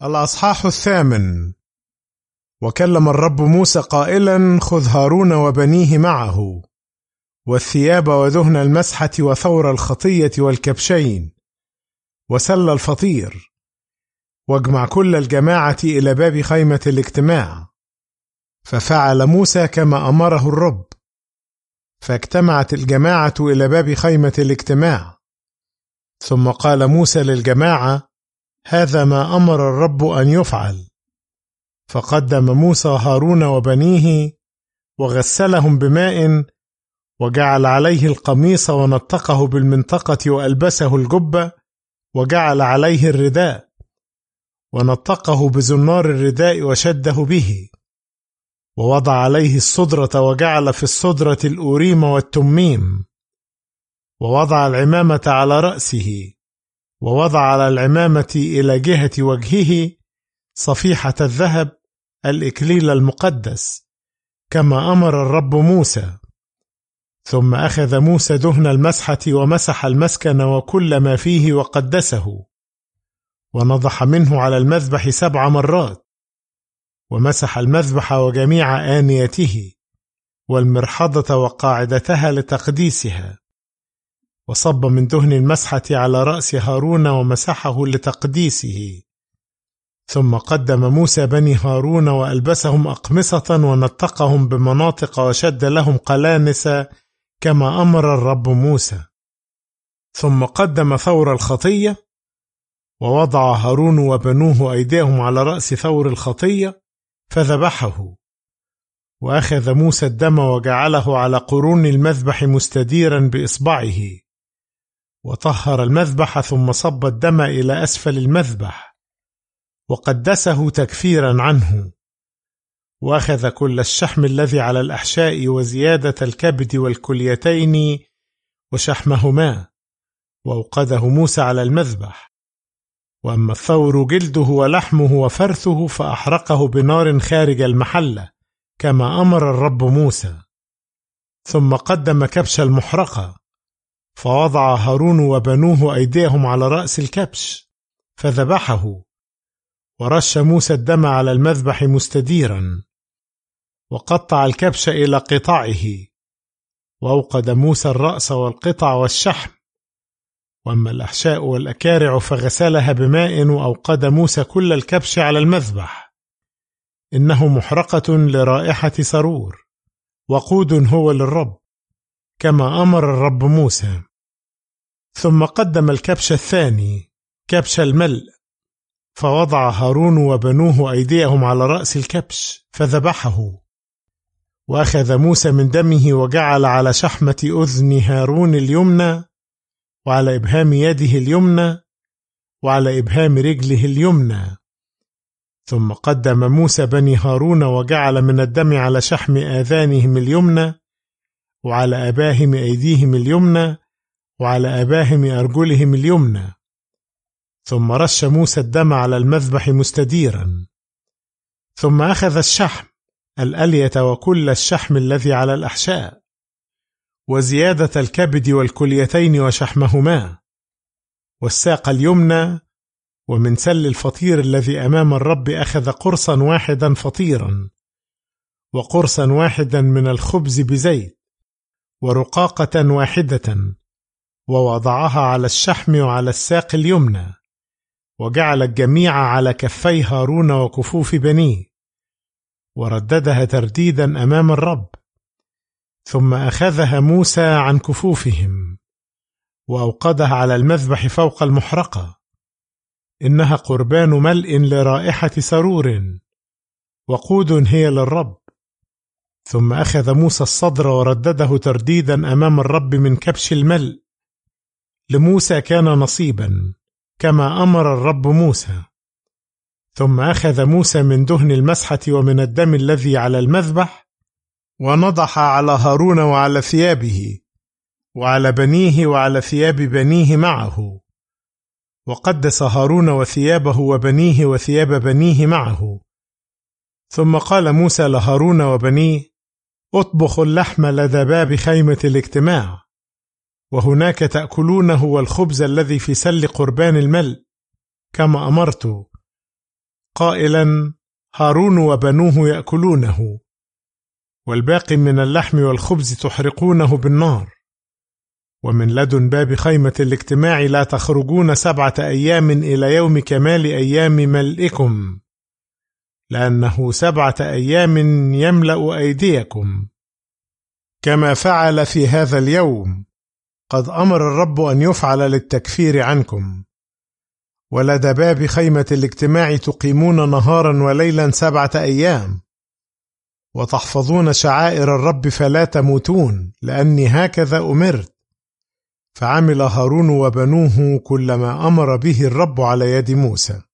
الأصحاح 8. وكلم الرب موسى قائلا: خذ هارون وبنيه معه، والثياب ودهن المسحة وثور الخطية والكبشين وسل الفطير، واجمع كل الجماعة إلى باب خيمة الاجتماع. ففعل موسى كما أمره الرب، فاجتمعت الجماعة إلى باب خيمة الاجتماع. ثم قال موسى للجماعة: هذا ما أمر الرب أن يفعل. فقدم موسى هارون وبنيه وغسلهم بماء، وجعل عليه القميص ونطقه بالمنطقة وألبسه الجبة، وجعل عليه الرداء ونطقه بزنار الرداء وشده به، ووضع عليه الصدرة وجعل في الصدرة الأوريم والتميم، ووضع العمامة على رأسه، ووضع على العمامة إلى جهة وجهه صفيحة الذهب الإكليل المقدس كما أمر الرب موسى. ثم أخذ موسى دهن المسحة ومسح المسكن وكل ما فيه وقدسه، ونضح منه على المذبح 7 مرات، ومسح المذبح وجميع آنيته والمرحضة وقاعدتها لتقديسها، وصب من دهن المسحة على رأس هارون ومسحه لتقديسه. ثم قدم موسى بني هارون وألبسهم أقمصة ونطقهم بمناطق وشد لهم قلانس كما أمر الرب موسى. ثم قدم ثور الخطية، ووضع هارون وبنوه أيديهم على رأس ثور الخطية فذبحه. وأخذ موسى الدم وجعله على قرون المذبح مستديرا بإصبعه، وطهر المذبح، ثم صب الدم إلى أسفل المذبح وقدسه تكفيرا عنه. وأخذ كل الشحم الذي على الأحشاء وزيادة الكبد والكليتين وشحمهما، وأوقده موسى على المذبح. وأما الثور جلده ولحمه وفرثه فأحرقه بنار خارج المحلة كما أمر الرب موسى. ثم قدم كبش المحرقة، فوضع هارون وبنوه أيديهم على رأس الكبش فذبحه. ورش موسى الدم على المذبح مستديرا، وقطع الكبش إلى قطعه، وأوقد موسى الرأس والقطع والشحم. وأما الأحشاء والأكارع فغسلها بماء، وأوقد موسى كل الكبش على المذبح، إنه محرقة لرائحة سرور، وقود هو للرب كما أمر الرب موسى. ثم قدم الكبش الثاني كبش الملء، فوضع هارون وبنوه أيديهم على رأس الكبش فذبحه. وأخذ موسى من دمه وجعل على شحمة أذن هارون اليمنى، وعلى إبهام يده اليمنى، وعلى إبهام رجله اليمنى. ثم قدم موسى بني هارون وجعل من الدم على شحم آذانهم اليمنى، وعلى أباهم أيديهم اليمنى، وعلى أباهم أرجلهم اليمنى. ثم رش موسى الدم على المذبح مستديرا. ثم أخذ الشحم الألية وكل الشحم الذي على الأحشاء، وزيادة الكبد والكليتين وشحمهما، والساق اليمنى، ومن سل الفطير الذي أمام الرب أخذ قرصا واحدا فطيرا، وقرصا واحدا من الخبز بزيت، ورقاقة واحدة، ووضعها على الشحم وعلى الساق اليمنى، وجعل الجميع على كفي هارون وكفوف بنيه، ورددها ترديدا أمام الرب. ثم أخذها موسى عن كفوفهم، وأوقدها على المذبح فوق المحرقة، إنها قربان ملء لرائحة سرور، وقود هي للرب. ثم أخذ موسى الصدر وردده ترديدا أمام الرب من كبش الملء، لموسى كان نصيبا كما أمر الرب موسى. ثم أخذ موسى من دهن المسحة ومن الدم الذي على المذبح، ونضح على هارون وعلى ثيابه، وعلى بنيه وعلى ثياب بنيه معه، وقدس هارون وثيابه وبنيه وثياب بنيه معه. ثم قال موسى لهارون وبنيه: اطبخوا اللحم لدى باب خيمة الاجتماع، وهناك تأكلونه والخبز الذي في سل قربان الملء كما أمرت. قائلا: هارون وبنوه يأكلونه، والباقي من اللحم والخبز تحرقونه بالنار، ومن لدن باب خيمة الاجتماع لا تخرجون 7 أيام إلى يوم كمال أيام ملئكم، لأنه 7 أيام يملأ أيديكم. كما فعل في هذا اليوم قد أمر الرب أن يفعل للتكفير عنكم. ولدى باب خيمة الاجتماع تقيمون نهارا وليلا 7 أيام، وتحفظون شعائر الرب فلا تموتون، لأني هكذا أمرت. فعمل هارون وبنوه كل ما أمر به الرب على يد موسى.